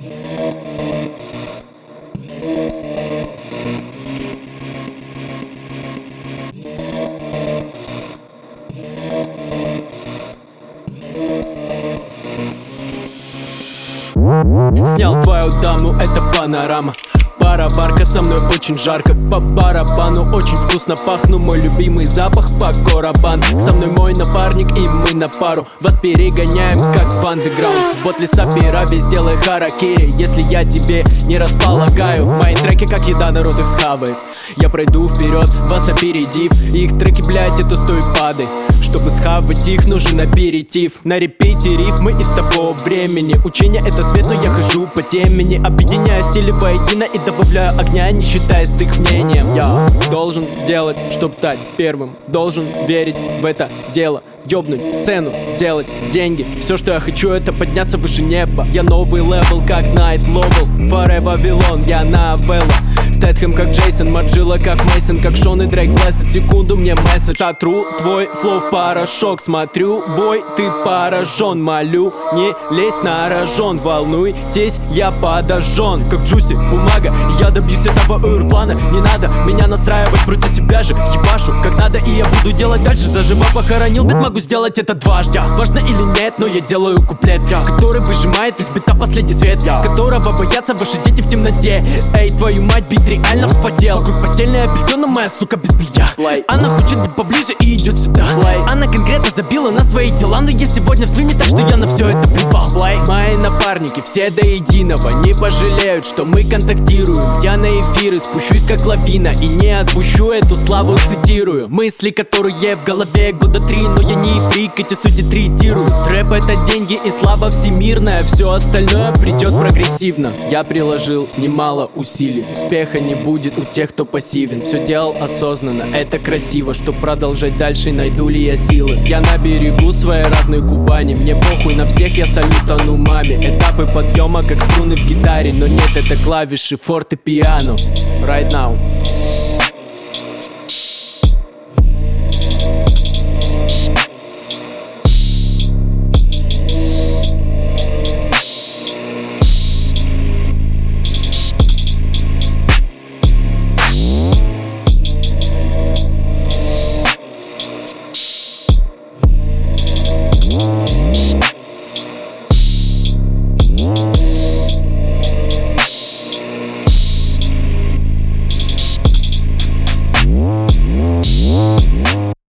Снял твою даму, это панорама. Пара-барка, со мной очень жарко. По барабану очень вкусно пахну. Мой любимый запах по корабан. Со мной мой напарник и мы на пару. Вас перегоняем, как в андеграунд. Вот леса пера, весь делай харакири. Если я тебе не располагаю, мои треки как еда, народ их схавает. Я пройду вперед, вас опередив. Их треки, блять, это стой падай. Чтобы схавать их, нужен аперитив. На репите рифмы из того времени. Учение это свет, но я хожу по темени. Объединяю стили воедино и добавляю огня, не считаясь с их мнением. Я должен делать, чтоб стать первым. Должен верить в это дело. Ёбнуть сцену, сделать деньги. Все, что я хочу, это подняться выше неба. Я новый левел, как Найт Ловел. Forever Вавилон, я новелла. Стэтхэм, как Джейсон, Маджилла, как Мейсон, как Шон и Дрейк. Блэсит секунду, мне месседж. Сотру твой флоу в порошок. Смотрю, бой, ты поражен. Молю, не лезь на рожон. Волнуйтесь, я подожжен. Как Джуси, бумага, я добьюсь этого урплана. Не надо меня настраивать против себя же. Ебашу, как надо, и я буду делать дальше. Заживо похоронил бит, могу сделать это дважды. Важно или нет, но я делаю куплет, который выжимает из бита последний свет, которого боятся ваши дети в темноте. Эй, твою мать, бит реально вспотел. Вокруг постельное белье, но моя сука без белья. Она хочет быть поближе и идет сюда. Она конкретно забила на свои дела, но я сегодня в слюне, так что я на все это плевал. Мои напарники все до единого не пожалеют, что мы контактируем. Я на эфиры спущусь как лавина и не отпущу эту славу, цитирую. Мысли, которые в голове года 3, но я не фрик, эти сути третируют. Рэп это деньги и слава всемирная. Все остальное придет прогрессивно. Я приложил немало усилий. Успеха не будет у тех, кто пассивен. Все делал осознанно, это красиво. Чтоб продолжать дальше, найду ли я силы. Я на берегу своей родной Кубани. Мне похуй на всех, я салютану маме. Этапы подъема, как струны в гитаре. Но нет, это клавиши, фортепиано. Right now.